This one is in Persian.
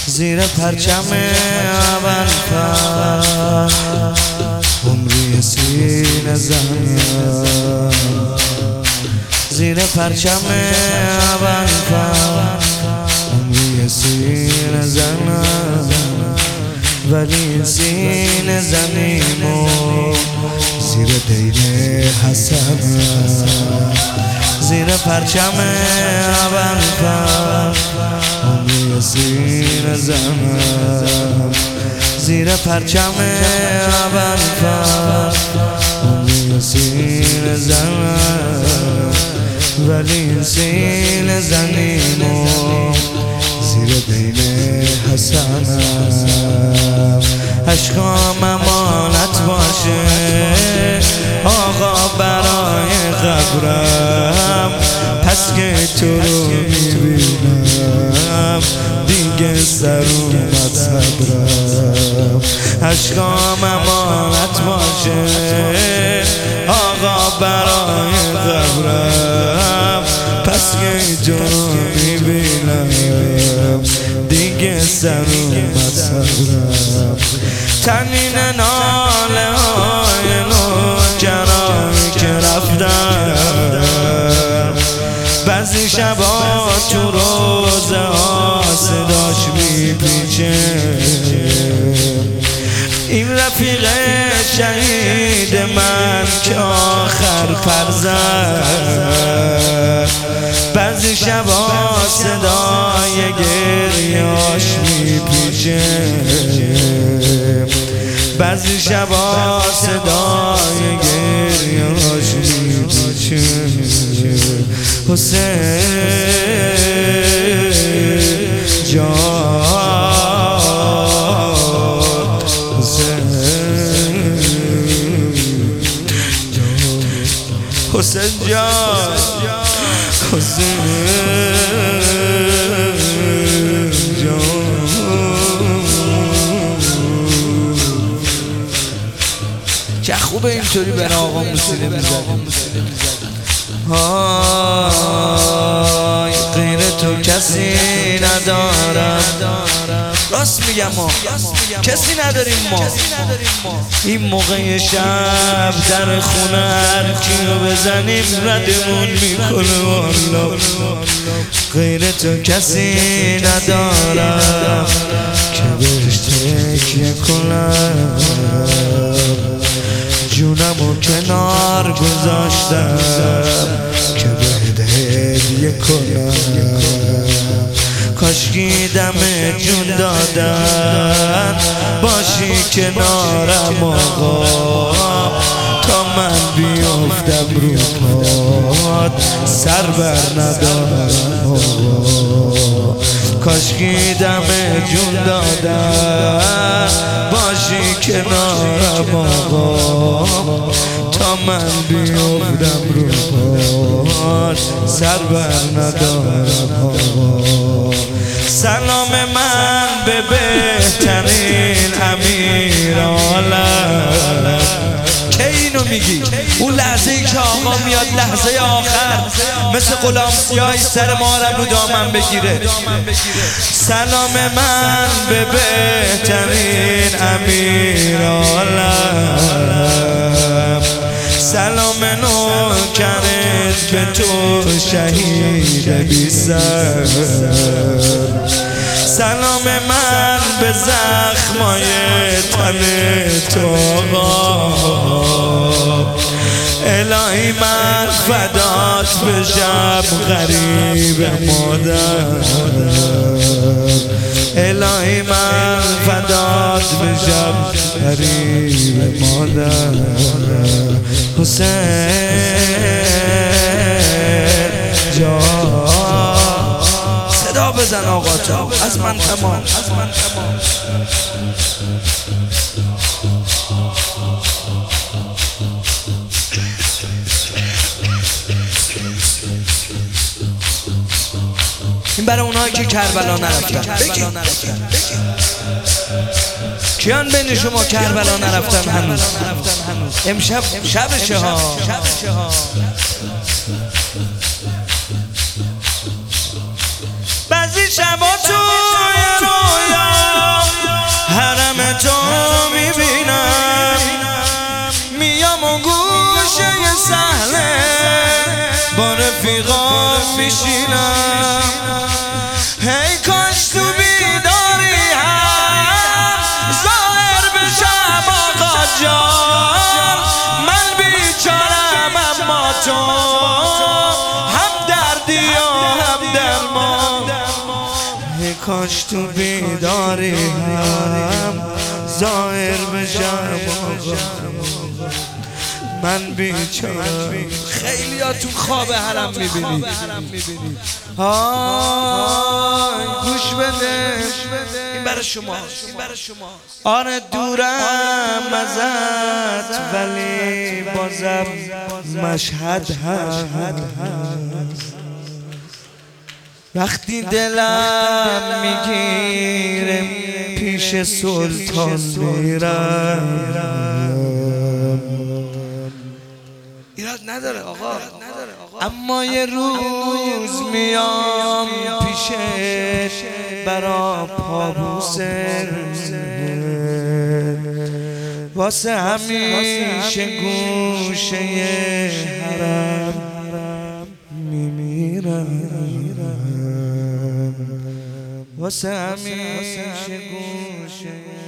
زیر پرچم ابوالفضل عمری سینه زنم، زیر پرچم ابوالفضل عمری سینه زنم، ولی سینه زنیم و زیر دیر حسن، زیر پرچم ابوالفضل عمری سینه زنم، زیر پرچم ابوالفضل عمری سینه زنم، ولی سینه زنیم و زیر دین حسنم. عشقام امانت باشه آقا برای قبرم، پس که تو رو میبینم دیگه سر اومد صبرم. عشقام امانت باشه آقا برای قبرم، پس که تو رو میبینم دیگه سر اومد صبرم. تنین ناله های نوجرانی که رفتن، بعضی شبا تو روزه ها صداش میپیچه، این رفیق شهید من که آخر فرزد، بعضی شبا صدای گریاش میپیچه، بعضی شبا صدای گریاش میپیچه. حسین جان، حسین جان، حسین جان. چه خوبه اینطوری به آقا موسیقی میزنیم. های غیر تو کسی ندارم، راست میگم ما کسی نداریم ما. این موقع شب در خونه هر کیو بزنیم ردمون میکنه والا. غیر تو کسی ندارم که بهش تکیه کنم، جونمو کنار گذاشتم که بهت هدیه کنم. کاشکی دم جون دادن باشی کنارم آقا، تا من بیافتم رو پات سر بر ندارم آقا. کاشکی دم جون دادن باشی کنارم آقا، تا من بیافتم رو پات سر بر ندارم آقا. سلام من به بهترین امیر عالم. که اینو میگی اون لحظه ای که آقا میاد لحظه آخر مثل غلام سیاهی سر مارم رو دامن بگیره. سلام من به بهترین امیر عالم، سلام نوکرت به تو شهید بی سر، سلام من به زخمای تن تو آقا. الهی من فدات بشم غریب مادر، الهی من فدات بشم غریب مادر. حسین جان صدا بزن آقا جان، از من تمام. این برای اونایی که کربلا نرفتن. کیان بین شما کربلا نرفتن هنوز؟ امشب شبشه ها. بعضی شبا توی رویا میشینم هی کاش تو بیداری هم ظاهر بشم آقا جان من بیچارم اما تو هم دردی و هم درمان هی کاش تو بیداری هم ظاهر بشم آقا من بیچارم خیلی ها تو خواب حرم میبینی های گوش بده این برای شما آره دورم ازت ولی بازم مشهد هست وقتی دلم میگیره پیش سلطان میرم ایراد نداره آقا اما یه روز میام پیشش برا پابوسه واسه همیشه گوشه حرم میمیرم واسه همیشه گوشه